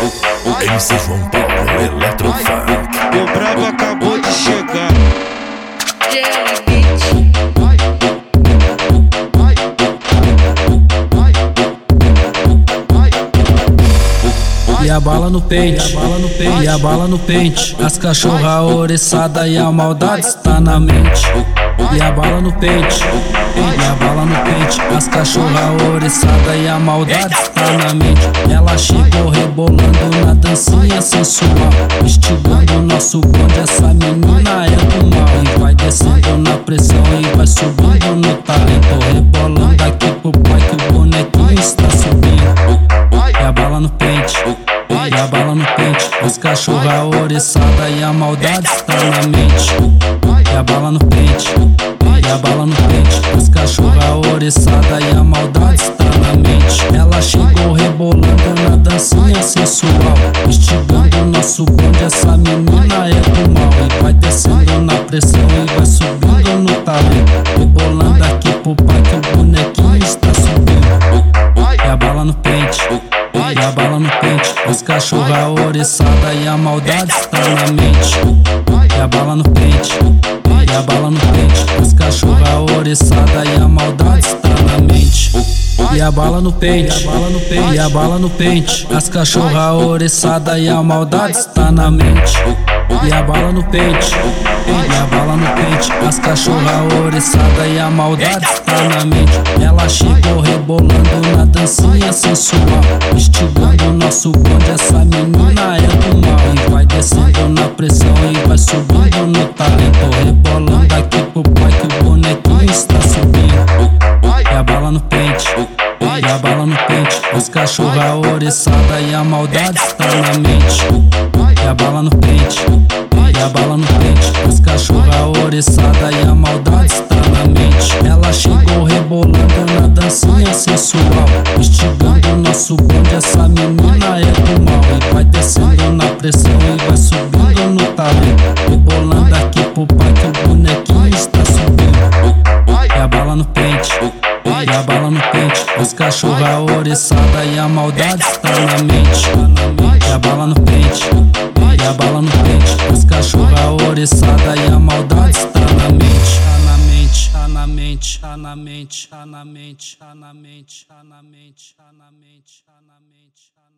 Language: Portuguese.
MC João Paulo, Eletrofunk. O brabo acabou de chegar. E a bala no pente, e a bala no pente. As cachorra oriçada e a maldade está na mente. E a bala no pente, e a bala no pente. As cachorra oriçada e a maldade está na mente. Ela chegou rebolando na dancinha sensual, instigando o nosso bonde. Essa menina é do mal. E vai descendo na pressão e vai subindo no talento. Rebolando aqui pro pai que o bonequinho está subindo. E a bala no pente, e a bala no pente. As cachorra oriçada e a maldade está na mente. E a bala no pente, e a bala no pente. As cachorra oriçada e a maldade está na mente. Ela chegou rebolando na dancinha sensual, instigando o nosso bonde. Essa menina é do mal. E vai descendo na pressão e vai subindo no talento. Rebolando aqui pro pai que o bonequinho está subindo. E a bala no pente, e a bala no pente. As cachorra oriçada e a maldade está na mente. E a bala no pente, e a bala no pente. As cachorra oriçada e a maldade está na mente. E a bala no pente, e a bala no pente. As cachorra oriçada e a maldade está na mente. E a bala no pente, e a bala no pente. As cachorra oriçada e a maldade está na mente. Ela chegou rebolando na dancinha sensual, instigando o nosso bonde. Essa menina é do mal. E vai descendo na pressão e vai subindo no talento. Rebolando aqui pro pai que o bonequinho está subindo. E a bala no pente, e a bala no pente. As cachorra oriçada e a maldade está na mente. E a bala no pente, e a bala no pente. As cachorra oriçada e a maldade está na mente. Ela chegou rebolando na dancinha sensual, instigando o nosso bonde. Essa menina é do mal. E vai descendo na pressão e vai subindo no talento. Rebolando aqui pro pai que o bonequinho está subindo. E a bala no pente, e a bala no pente. As cachorra oriçada e a maldade está na mente. E a bala no pente, e a bala no pente. As cachorra oriçada e a maldade está na mente. Tá na mente, tá na mente, tá na mente, tá na mente, tá na mente, tá na mente, tá na mente, tá na mente.